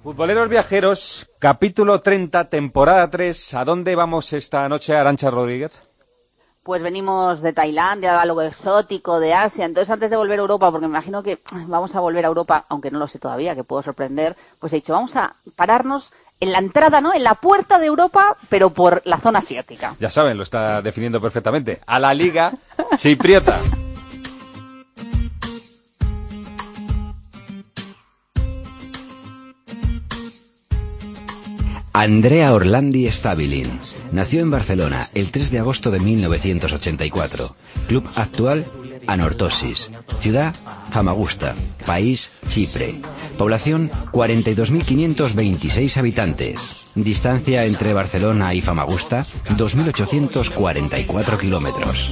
Futboleros viajeros, capítulo 30, temporada 3. ¿A dónde vamos esta noche, Arantxa Rodríguez? Pues venimos de Tailandia, algo exótico, de Asia. Entonces, antes de volver a Europa, porque me imagino que vamos a volver a Europa, aunque no lo sé todavía, que puedo sorprender, pues he dicho, vamos a pararnos en la entrada, ¿no? En la puerta de Europa, pero por la zona asiática. Ya saben, lo está definiendo perfectamente. A la Liga Chipriota. Andrea Orlandi Stabilin nació en Barcelona el 3 de agosto de 1984. Club actual, Anorthosis. Ciudad, Famagusta. País, Chipre. Población, 42.526 habitantes. Distancia entre Barcelona y Famagusta, 2.844 kilómetros.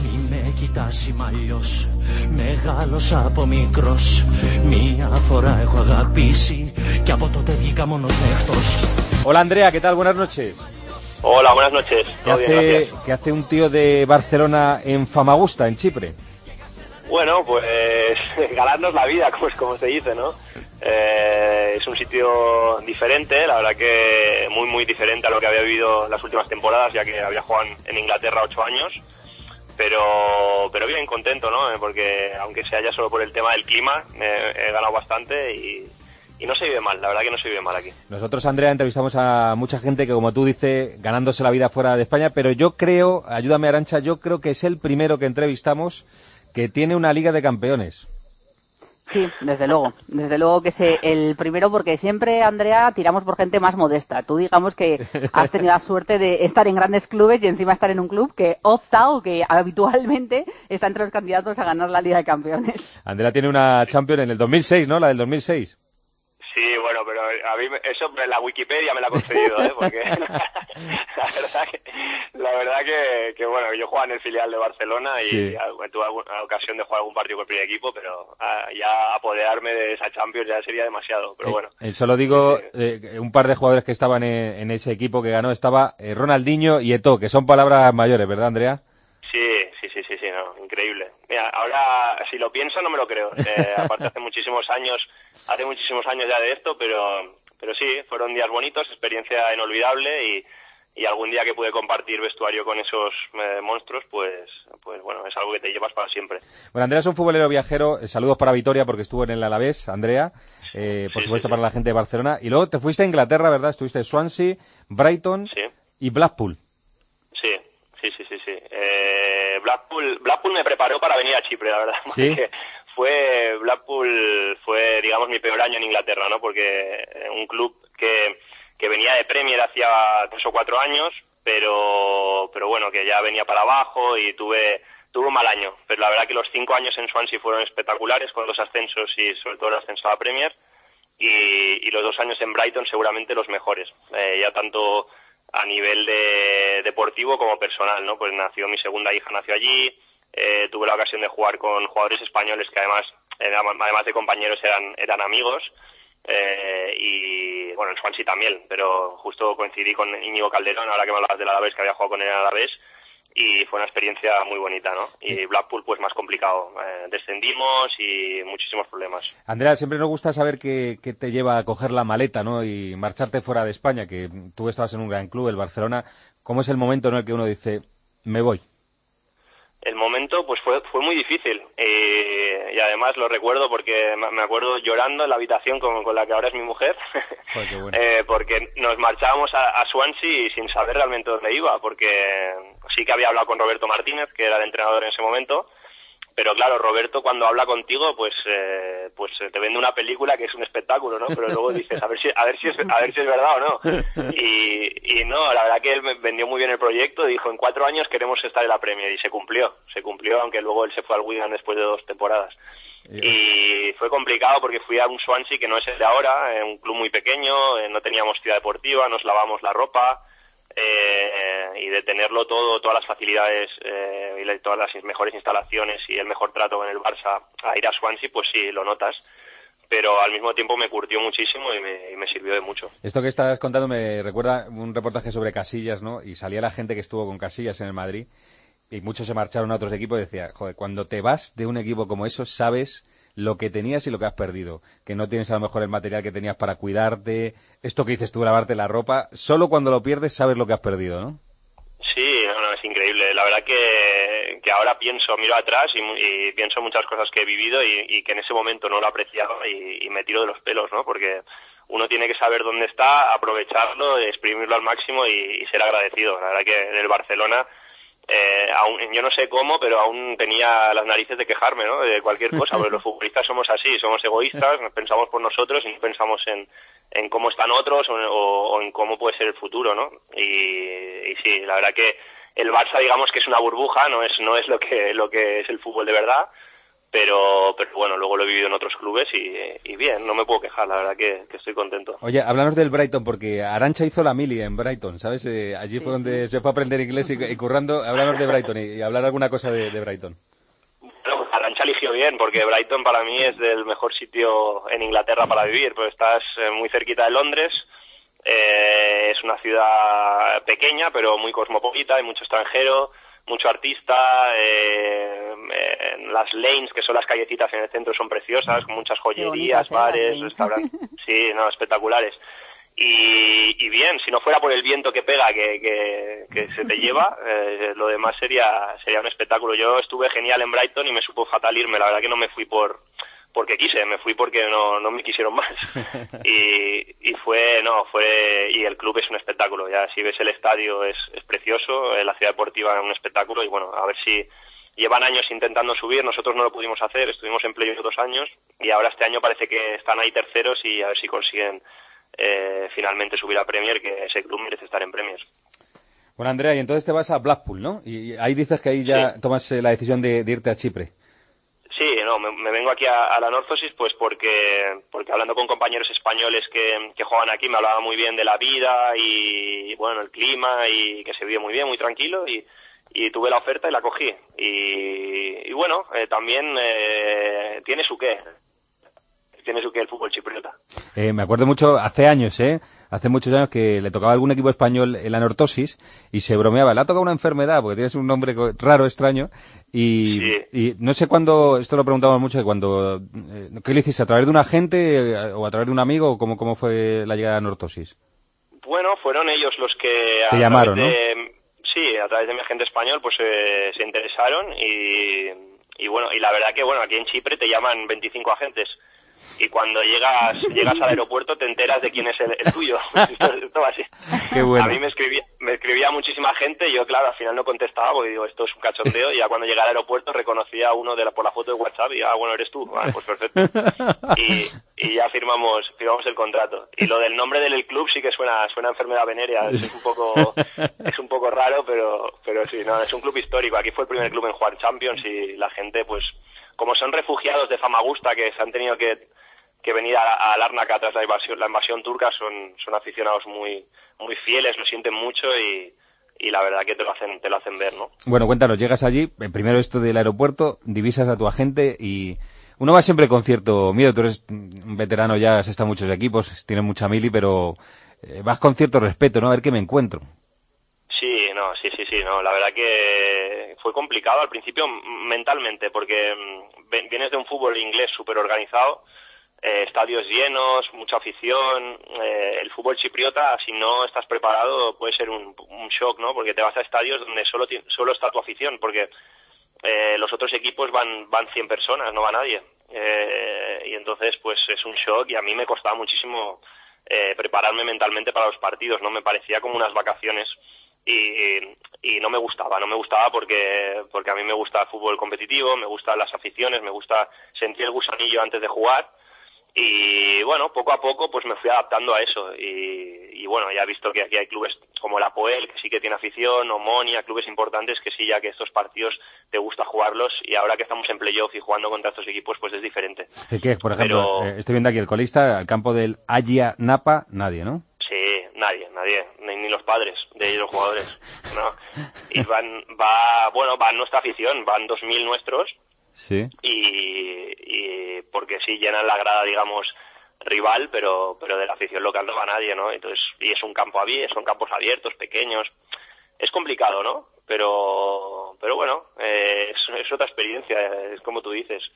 Hola Andrea, ¿qué tal? Buenas noches. Hola, buenas noches. ¿Qué hace un tío de Barcelona en Famagusta, en Chipre? Bueno, pues ganarnos la vida, como se dice, ¿no? Es un sitio diferente, la verdad que muy, muy diferente a lo que había vivido las últimas temporadas, ya que había jugado en Inglaterra 8 años. Pero bien, contento, ¿no? Porque aunque sea ya solo por el tema del clima, he ganado bastante y no se vive mal, la verdad que no se vive mal aquí. Nosotros, Andrea, entrevistamos a mucha gente que, como tú dices, ganándose la vida fuera de España, pero yo creo, ayúdame Arantxa, yo creo que es el primero que entrevistamos que tiene una Liga de Campeones. Sí, desde luego que es el primero, porque siempre, Andrea, tiramos por gente más modesta. Tú digamos que has tenido la suerte de estar en grandes clubes y encima estar en un club que opta o que habitualmente está entre los candidatos a ganar la Liga de Campeones. Andrea tiene una Champions en el 2006, ¿no? La del 2006. Sí, bueno, pero a mí eso la Wikipedia me la ha concedido, porque la verdad que bueno, yo jugaba en el filial de Barcelona y sí, tuve alguna ocasión de jugar algún partido con el primer equipo, pero ya apoderarme de esa Champions ya sería demasiado, pero bueno. Solo digo, un par de jugadores que estaban en ese equipo que ganó, estaba Ronaldinho y Eto'o, que son palabras mayores, ¿verdad, Andrea? Sí, no, increíble. Mira, ahora si lo pienso no me lo creo. Aparte hace muchísimos años ya de esto, pero sí, fueron días bonitos, experiencia inolvidable y algún día que pude compartir vestuario con esos monstruos, pues bueno, es algo que te llevas para siempre. Bueno, Andrea es un futbolero viajero, saludos para Vitoria porque estuvo en el Alavés, Andrea, por supuesto para la gente de Barcelona, y luego te fuiste a Inglaterra, ¿verdad? Estuviste en Swansea, Brighton y Blackpool. Sí. Blackpool me preparó para venir a Chipre, la verdad. ¿Sí? Blackpool fue, digamos, mi peor año en Inglaterra, ¿no? Porque un club que venía de Premier hacía 3 o 4 años, pero bueno, que ya venía para abajo y tuve un mal año. Pero la verdad que los 5 años en Swansea fueron espectaculares, con 2 ascensos y sobre todo el ascenso a la Premier. Y los 2 años en Brighton seguramente los mejores. Ya tanto a nivel deportivo como personal, ¿no? Pues mi segunda hija nació allí, tuve la ocasión de jugar con jugadores españoles que además de compañeros eran amigos, y bueno, en Swansea también, pero justo coincidí con Íñigo Calderón, ahora que me hablabas del Alavés, que había jugado con él en el Alavés, y fue una experiencia muy bonita, ¿no? Y Blackpool pues más complicado, descendimos y muchísimos problemas. Andrea, siempre nos gusta saber qué te lleva a coger la maleta, ¿no? Y marcharte fuera de España, que tú estabas en un gran club, el Barcelona. ¿Cómo es el momento en el que uno dice, me voy? El momento pues fue muy difícil y además lo recuerdo porque me acuerdo llorando en la habitación con la que ahora es mi mujer. Joder, qué bueno. Porque nos marchábamos a Swansea sin saber realmente dónde iba, porque sí que había hablado con Roberto Martínez, que era el entrenador en ese momento, pero claro, Roberto cuando habla contigo pues te vende una película que es un espectáculo, ¿no? Pero luego dices a ver si es verdad o no. Y no, la verdad que él me vendió muy bien el proyecto, dijo en 4 años queremos estar en la Premier y se cumplió, aunque luego él se fue al Wigan después de 2 temporadas. Y fue complicado porque fui a un Swansea que no es el de ahora, un club muy pequeño, no teníamos ciudad deportiva, nos lavamos la ropa, y de tenerlo todo, todas las facilidades y todas las mejores instalaciones y el mejor trato con el Barça, a ir a Swansea, pues sí, lo notas. Pero al mismo tiempo me curtió muchísimo y me sirvió de mucho. Esto que estás contando me recuerda un reportaje sobre Casillas, ¿no? Y salía la gente que estuvo con Casillas en el Madrid y muchos se marcharon a otros equipos y decía, joder, cuando te vas de un equipo como eso, sabes lo que tenías y lo que has perdido, que no tienes a lo mejor el material que tenías para cuidarte, esto que dices tú, lavarte la ropa, solo cuando lo pierdes sabes lo que has perdido, ¿no? Sí, no, es increíble. La verdad que ahora miro atrás y pienso muchas cosas que he vivido y que en ese momento no lo apreciaba y me tiro de los pelos, ¿no? Porque uno tiene que saber dónde está, aprovecharlo, exprimirlo al máximo y ser agradecido. La verdad que en el Barcelona, yo no sé cómo, pero aún tenía las narices de quejarme, ¿no? De cualquier cosa, porque los futbolistas somos así, somos egoístas, pensamos por nosotros y no pensamos en cómo están otros o en cómo puede ser el futuro, ¿no? Y sí, la verdad que el Barça, digamos que es una burbuja, no es lo que es el fútbol de verdad, pero bueno, luego lo he vivido en otros clubes y bien, no me puedo quejar, la verdad que estoy contento. Oye, háblanos del Brighton, porque Arantxa hizo la mili en Brighton, ¿sabes? Allí fue donde se fue a aprender inglés y currando. Háblanos de Brighton y hablar alguna cosa de Brighton. Bueno, Arantxa eligió bien, porque Brighton para mí es del mejor sitio en Inglaterra para vivir, pues estás muy cerquita de Londres, es una ciudad pequeña pero muy cosmopolita, hay mucho extranjero, mucho artista, las lanes, que son las callecitas en el centro, son preciosas, con muchas joyerías, bares, restaurantes, sí, no, espectaculares. Y bien, si no fuera por el viento que pega, que se te lleva, lo demás sería un espectáculo. Yo estuve genial en Brighton y me supo fatal irme, la verdad que no me fui porque quise, me fui porque no me quisieron más. Y el club es un espectáculo, ya si ves el estadio es precioso, la ciudad deportiva es un espectáculo y bueno, a ver si llevan años intentando subir, nosotros no lo pudimos hacer, estuvimos en playoff 2 años y ahora este año parece que están ahí terceros y a ver si consiguen finalmente subir a Premier, que ese club merece estar en Premier. Bueno, Andrea, y entonces te vas a Blackpool, ¿no? Y ahí dices que ahí ya tomas la decisión de irte a Chipre. Sí, no, me vengo aquí a la Northosis pues porque hablando con compañeros españoles que juegan aquí me hablaban muy bien de la vida y bueno, el clima y que se vive muy bien, muy tranquilo y tuve la oferta y la cogí. Y bueno, también tiene su qué el fútbol chipriota. Me acuerdo mucho, hace muchos años que le tocaba a algún equipo español en la Nortosis y se bromeaba, le ha tocado una enfermedad porque tienes un nombre raro, extraño y no sé cuándo, esto lo preguntamos mucho, ¿qué le hiciste? ¿A través de un agente o a través de un amigo o cómo fue la llegada a Nortosis? Bueno, fueron ellos los que te llamaron, ¿no? Sí, a través de mi agente español pues se interesaron y bueno, y la verdad que bueno, aquí en Chipre te llaman 25 agentes. Y cuando llegas al aeropuerto te enteras de quién es el tuyo. Esto va así. Qué bueno. A mí me escribía muchísima gente y yo, claro, al final no contestaba porque digo, esto es un cachondeo. Y ya cuando llegué al aeropuerto reconocía a uno por la foto de WhatsApp y bueno, eres tú. Vale, pues perfecto. Y ya firmamos el contrato. Y lo del nombre del club sí que suena a enfermedad venérea. Es un poco raro, pero sí, no, es un club histórico. Aquí fue el primer club en jugar Champions y la gente, pues, como son refugiados de Famagusta que se han tenido que venir a Larnaca tras la invasión turca, son aficionados muy muy fieles, lo sienten mucho y la verdad que te lo hacen ver, ¿no? Bueno, cuéntanos, llegas allí, primero esto del aeropuerto, divisas a tu agente y uno va siempre con cierto miedo, tú eres un veterano ya, has estado en muchos equipos, tienes mucha mili, pero vas con cierto respeto, ¿no? A ver qué me encuentro. Sí, no, la verdad que fue complicado al principio mentalmente, porque vienes de un fútbol inglés súper organizado, estadios llenos, mucha afición, el fútbol chipriota, si no estás preparado, puede ser un shock, ¿no? Porque te vas a estadios donde solo está tu afición, porque los otros equipos van 100 personas, no va nadie. Y entonces, pues es un shock y a mí me costaba muchísimo prepararme mentalmente para los partidos, ¿no? Me parecía como unas vacaciones. Y no me gustaba porque a mí me gusta el fútbol competitivo, me gustan las aficiones, me gusta sentir el gusanillo antes de jugar y bueno, poco a poco pues me fui adaptando a eso y bueno, ya he visto que aquí hay clubes como el Apoel que sí que tiene afición, Omonia, clubes importantes que sí, ya que estos partidos te gusta jugarlos y ahora que estamos en playoff y jugando contra estos equipos pues es diferente. ¿Qué? Por ejemplo, estoy viendo aquí el colista, al campo del Ayia Napa, nadie, ¿no? Sí, nadie, ni los padres de los jugadores, ¿no? Y va nuestra afición, van 2.000 nuestros, sí, y porque sí llenan la grada, digamos, rival, pero de la afición local no va nadie, ¿no? Entonces, y son campos abiertos, pequeños, es complicado, ¿no? Pero bueno, es otra experiencia, es como tú dices.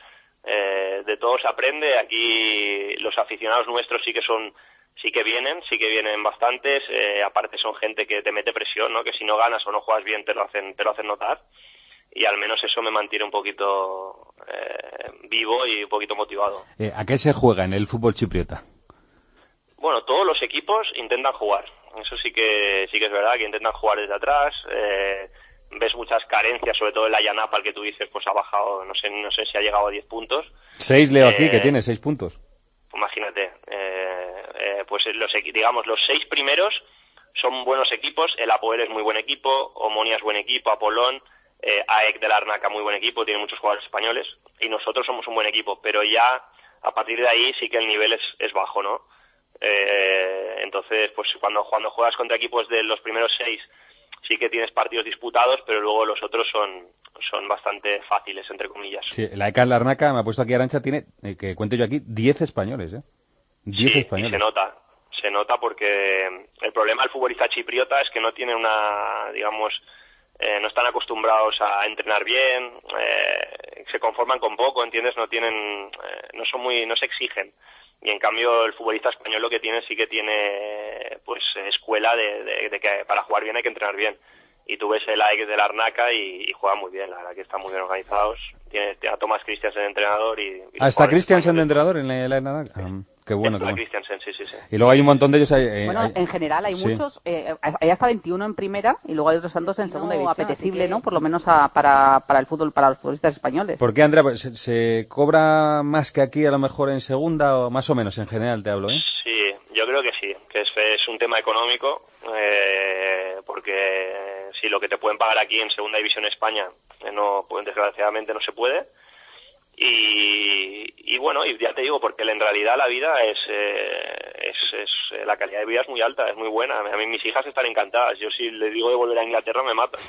de todo se aprende. Aquí los aficionados nuestros sí que vienen bastantes. Aparte son gente que te mete presión, ¿no? Que si no ganas o no juegas bien te lo hacen notar. Y al menos eso me mantiene un poquito vivo y un poquito motivado. ¿A qué se juega en el fútbol chipriota? Bueno, todos los equipos intentan jugar. Eso sí que es verdad, que intentan jugar desde atrás. Ves muchas carencias, sobre todo en la Yanapa, el que tú dices, pues ha bajado, no sé si ha llegado a 10 puntos. 6 leo aquí, que tiene 6 puntos. Imagínate, pues los 6 primeros son buenos equipos. El Apoel es muy buen equipo, Omonia es buen equipo, Apolón, AEK de Larnaca muy buen equipo, tiene muchos jugadores españoles, y nosotros somos un buen equipo, pero ya a partir de ahí sí que el nivel es bajo, ¿no? Entonces, pues cuando juegas contra equipos de los primeros 6 sí que tienes partidos disputados, pero luego los otros son bastante fáciles, entre comillas. Sí, la AEK Larnaca, me ha puesto aquí Arantxa, tiene, que cuento yo aquí, 10 españoles, 10 españoles. Y se nota porque el problema del futbolista chipriota es que no tiene no están acostumbrados a entrenar bien, se conforman con poco, ¿entiendes? No se exigen. Y en cambio el futbolista español lo que tiene sí que tiene pues escuela de que para jugar bien hay que entrenar bien. Y tú ves el AEK de Larnaca y juega muy bien, la verdad que están muy bien organizados. Tiene a Tomás Christiansen de entrenador ¿está Christiansen de entrenador en la Larnaca? Qué bueno. Christiansen, sí. Y luego hay un montón de ellos. En general hay muchos. Hay hasta 21 en primera y luego hay otros tantos en segunda división. Apetecible, ¿no? Por lo menos para el fútbol, para los futbolistas españoles. ¿Por qué, Andrea? ¿Se cobra más que aquí a lo mejor en segunda o más o menos en general, te hablo, Sí, yo creo que sí, que es un tema económico, porque si lo que te pueden pagar aquí en segunda división en España, pues desgraciadamente no se puede. Y bueno, y ya te digo, porque en realidad la vida la calidad de vida es muy alta, es muy buena. A mí mis hijas están encantadas. Yo si les digo de volver a Inglaterra me matan.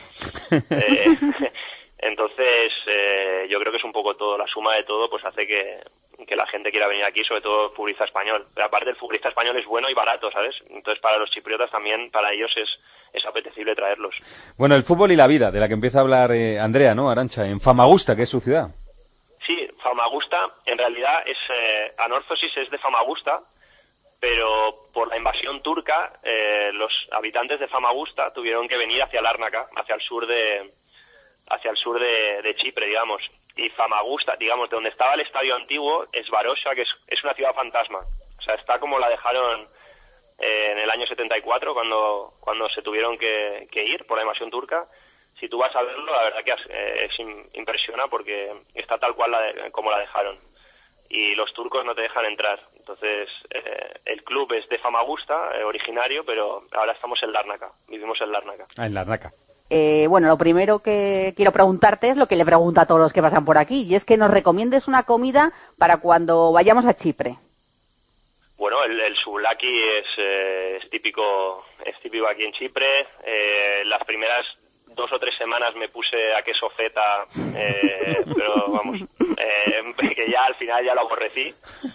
Entonces, yo creo que es un poco todo, la suma de todo, pues hace que la gente quiera venir aquí, sobre todo el futbolista español. Pero aparte el futbolista español es bueno y barato, ¿sabes? Entonces para los chipriotas también, para ellos es apetecible traerlos. Bueno, el fútbol y la vida, de la que empieza a hablar Andrea, ¿no, Arantxa? En Famagusta, que es su ciudad. Sí, Famagusta, en realidad Anorthosis es de Famagusta, pero por la invasión turca, los habitantes de Famagusta tuvieron que venir hacia Larnaca, hacia el sur de Chipre, digamos. Y Famagusta, digamos, de donde estaba el estadio antiguo, es Varosha, que es una ciudad fantasma. O sea, está como la dejaron en el año 74, cuando se tuvieron que ir por la invasión turca. Si tú vas a verlo, la verdad que impresiona porque está tal cual como la dejaron. Y los turcos no te dejan entrar. Entonces, el club es de Famagusta, originario, pero ahora estamos en Larnaca. Vivimos en Larnaca. En Larnaca. Bueno, lo primero que quiero preguntarte es lo que le pregunto a todos los que pasan por aquí, y es que nos recomiendes una comida para cuando vayamos a Chipre. Bueno, el souvlaki es típico aquí en Chipre. Las primeras 2 o 3 semanas me puse a queso feta, pero vamos, que ya al final ya lo aborrecí.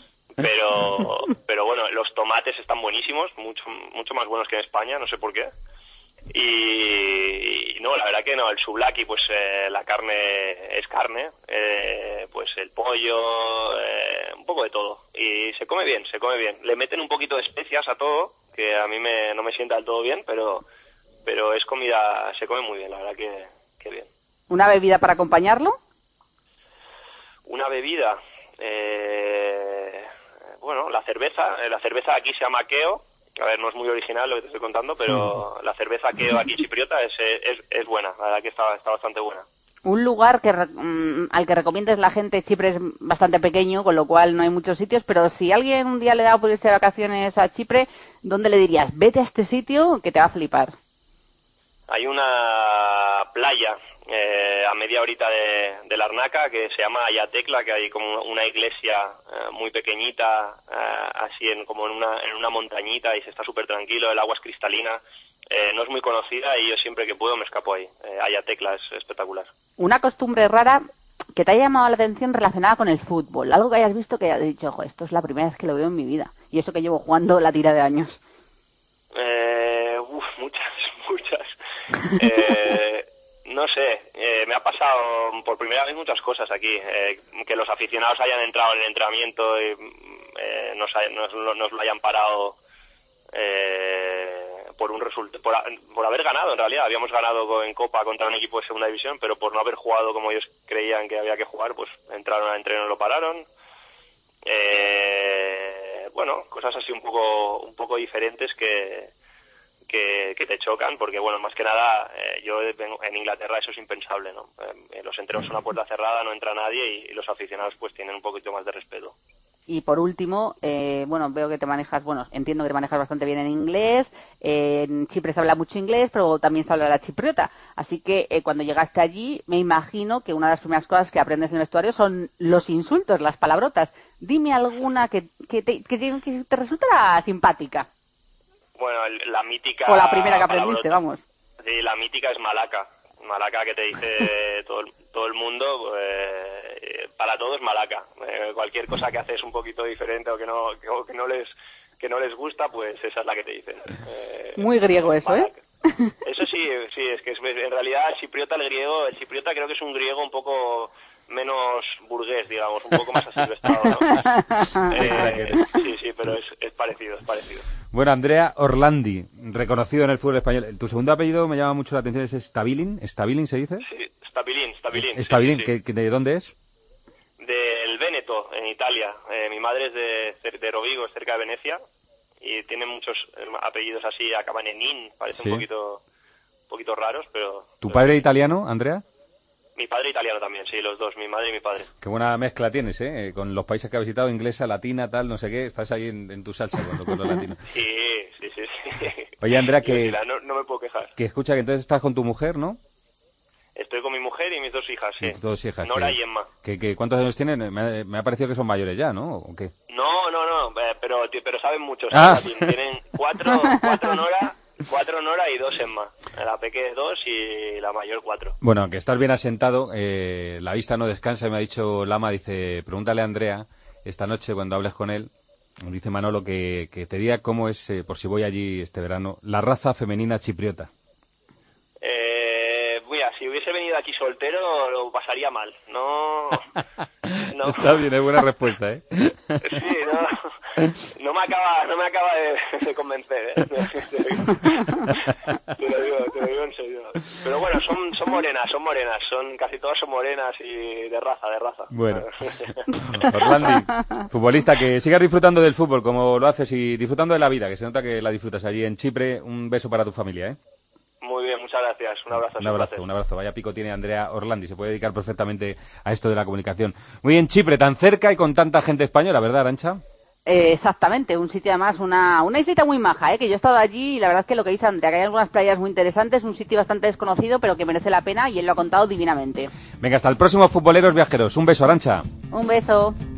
Pero bueno, los tomates están buenísimos, mucho más buenos que en España, no sé por qué. Y no, la verdad que no, el souvlaki, pues la carne es carne, pues el pollo, un poco de todo. Y se come bien. Le meten un poquito de especias a todo, que a mí no me sienta del todo bien, pero es comida, se come muy bien, la verdad que bien. ¿Una bebida para acompañarlo? Una bebida, bueno, la cerveza de aquí se llama Keo. A ver, no es muy original lo que te estoy contando, pero la cerveza Keo aquí chipriota es buena, la verdad que está bastante buena. Un lugar al que recomiendes la gente. Chipre es bastante pequeño, con lo cual no hay muchos sitios, pero si alguien un día le da por irse de vacaciones a Chipre, ¿dónde le dirías? Vete a este sitio que te va a flipar. Hay una playa a media horita de Larnaca que se llama Ayatekla, que hay como una iglesia muy pequeñita, así como en una montañita, y se está súper tranquilo, el agua es cristalina. No es muy conocida y yo siempre que puedo me escapo ahí. Ayatekla es espectacular. Una costumbre rara que te haya llamado la atención relacionada con el fútbol, algo que hayas visto que hayas dicho, ojo, esto es la primera vez que lo veo en mi vida, y eso que llevo jugando la tira de años. Muchas. No sé, me ha pasado por primera vez muchas cosas aquí. Que los aficionados hayan entrado en el entrenamiento y nos lo hayan parado por haber ganado. En realidad habíamos ganado en Copa contra un equipo de segunda división, pero por no haber jugado como ellos creían que había que jugar, pues entraron al entreno y lo pararon. Bueno, cosas así un poco diferentes que te chocan, porque bueno, más que nada, yo en Inglaterra eso es impensable, ¿no? Los entrenos son a puerta cerrada, no entra nadie y los aficionados pues tienen un poquito más de respeto. Y por último, bueno, veo que entiendo que te manejas bastante bien en inglés. En Chipre se habla mucho inglés, pero también se habla la chipriota. Así que cuando llegaste allí, me imagino que una de las primeras cosas que aprendes en el vestuario son los insultos, las palabrotas. Dime alguna que te resultara simpática. Bueno, la mítica... O la primera que aprendiste, vamos. Sí, la mítica es malaca. Malaca, que te dice todo el mundo, para todos malaca. Cualquier cosa que haces un poquito diferente o que no les gusta, pues esa es la que te dicen. Muy griego eso, malaca. Eso sí, es que en realidad el chipriota creo que es un griego un poco menos burgués, digamos, un poco más asilvestrado, ¿no? Sí, pero es parecido. Bueno, Andrea Orlandi, reconocido en el fútbol español. Tu segundo apellido me llama mucho la atención, ¿es Stabilin? ¿Stabilin se dice? Sí, Stabilin. Stabilin, sí. ¿De dónde es? Del Véneto, en Italia. Mi madre es de Rovigo, es cerca de Venecia, y tiene muchos apellidos así, acaban en in, parece un poquito raros, pero... ¿Tu padre italiano, Andrea? Mi padre italiano también, sí, los dos, mi madre y mi padre. Qué buena mezcla tienes, ¿eh? Con los países que has visitado, inglesa, latina, tal, no sé qué, estás ahí en tu salsa con los latinos. Sí. Oye, Andrea, no me puedo quejar. Que escucha que entonces estás con tu mujer, ¿no? Estoy con mi mujer y mis dos hijas, sí. Dos hijas. Nora y Emma. ¿Cuántos años tienen? Me ha parecido que son mayores ya, ¿no? ¿O qué? No, pero saben mucho. Tienen cuatro Nora y 2 Emma. La pequeña 2 y la mayor 4. Bueno, aunque estás bien asentado, la vista no descansa, y me ha dicho Lama, dice, pregúntale a Andrea esta noche cuando hables con él, dice Manolo, que te diga cómo es, por si voy allí este verano, la raza femenina chipriota. Mira, si hubiese venido aquí soltero lo pasaría mal. No. Está bien, es buena respuesta, ¿eh? Sí, no me acaba de convencer, ¿eh? Te lo digo en serio. Pero bueno, son morenas, casi todas son morenas y de raza. Bueno, Orlandi, futbolista, que sigas disfrutando del fútbol como lo haces y disfrutando de la vida, que se nota que la disfrutas allí en Chipre. Un beso para tu familia, ¿eh? Muy bien, muchas gracias. Un abrazo. Vaya pico tiene Andrea Orlandi, se puede dedicar perfectamente a esto de la comunicación. Muy bien, Chipre, tan cerca y con tanta gente española, ¿verdad, Arantxa? Exactamente, un sitio además, una islita muy maja, que yo he estado allí y la verdad es que lo que dice Andrea, que hay algunas playas muy interesantes, un sitio bastante desconocido pero que merece la pena y él lo ha contado divinamente. Venga, hasta el próximo Futboleros Viajeros. Un beso, Arantxa. Un beso.